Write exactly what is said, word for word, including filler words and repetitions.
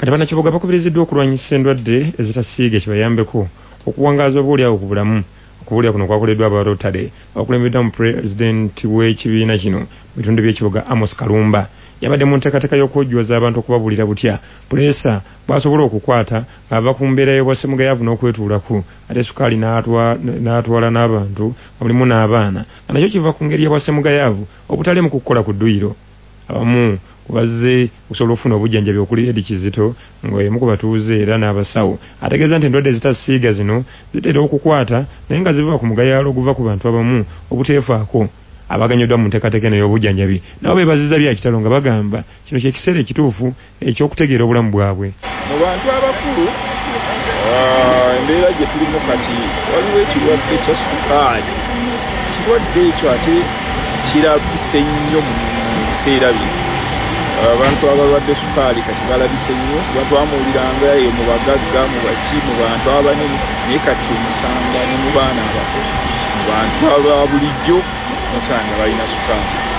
kati bannakibuga bakubiriziddwa okulwanyisa endwadde ezitasiiga kibayambeko okuwangaza obuulyawo ku bulamu. Okubuulya kuno kwakoleddwa aba Rotary okulembeddwa mu pulezidenti w'ekibiina kino mu bitundu by'ekibuga Amos Kalumba. Yabadde mu nteekateeka y'okuwojjoza abantu okubabuulira butya puleesa bw'asobola okukwata ava ku mbeera y'obwasemugayaavu n'okwetuulako ate sukaali n'atwala n'abantu mulimu n'abaana nakyo kiva ku ngeri y'obwasemugayaavu obutali mu kukola ku dduyiro. Abamu kubazze okusobola okufuna obujjanjabi okuli Edi Kizito ng'omu ku batuuze era n'abasawo ategeeza nti endwadde ezitasiiga zino zitera okukwata naye nga ziva ku mugayaalo oguva ku bantu abamu obuteefaako abaganyiddwa mu nteekateeka eno y'obujjanjabi nabo beebazizza bya kitalo nga bagamba kino kye kiseera ekituufu eky'okutegeera obulamu bwabwe. Mu bantu abakulu embeera gye tulimu kati waliwo ekirwadde kya sukaali. Ekirwadde ekyo ate kirabise nnyo mu biseera bino. Abantu abalwadde sukaali kati balabise nnyo kuba twamuwuliranga mu bagagga mu baki mu bantu abanene naye kati omusanga ne mu baana abato mu bantu aba bulijjo nosanga balina sukaali.